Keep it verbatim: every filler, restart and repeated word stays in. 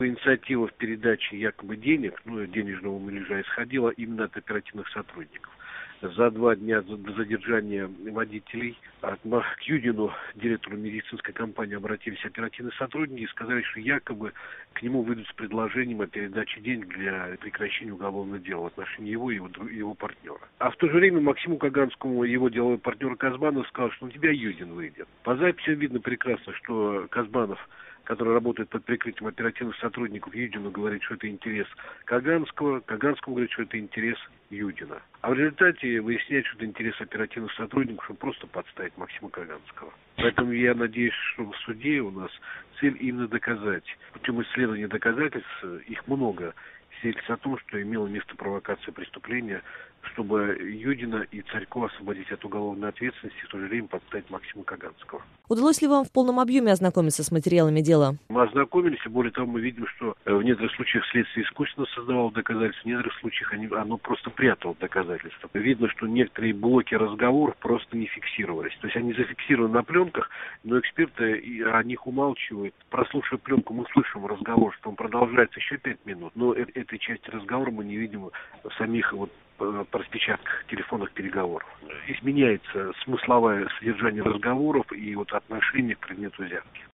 Инициатива в передаче якобы денег, ну, денежного муляжа, исходила именно от оперативных сотрудников. За два дня до задержания водителей к Юдину, директору медицинской компании, обратились оперативные сотрудники и сказали, что якобы к нему выйдут с предложением о передаче денег для прекращения уголовного дела в отношении его и его, его партнера. А в то же время Максиму Каганскому его деловой партнер Казбанов сказал, что у тебя Юдин выйдет. По записи видно прекрасно, что Казбанов, который работает под прикрытием оперативных сотрудников, Юдину говорит, что это интерес Каганского, Каганскому говорит, что это интерес Юдина. А в результате выясняется, что это интерес оперативных сотрудников, чтобы просто подставить Максима Каганского. Поэтому я надеюсь, что в суде у нас цель именно доказать. Путем исследования доказательств, их много, свидетельствует о том, что имела место провокация преступления, чтобы Юдина и Царько освободить от уголовной ответственности и в то же время подставить Максима Каганского. Удалось ли вам в полном объеме ознакомиться с материалами дела? Мы ознакомились, и более того, мы видим, что в некоторых случаях следствие искусственно создавало доказательства, в некоторых случаях они, оно просто прятало доказательства. Видно, что некоторые блоки разговоров просто не фиксировались. То есть они зафиксированы на пленках, но эксперты о них умалчивают. Прослушав пленку, мы слышим разговор, что он продолжается еще пять минут, но этой части разговора мы не видим в самих вот по распечатках телефонных переговоров. Изменяется смысловое содержание разговоров и вот отношение к предмету взятки.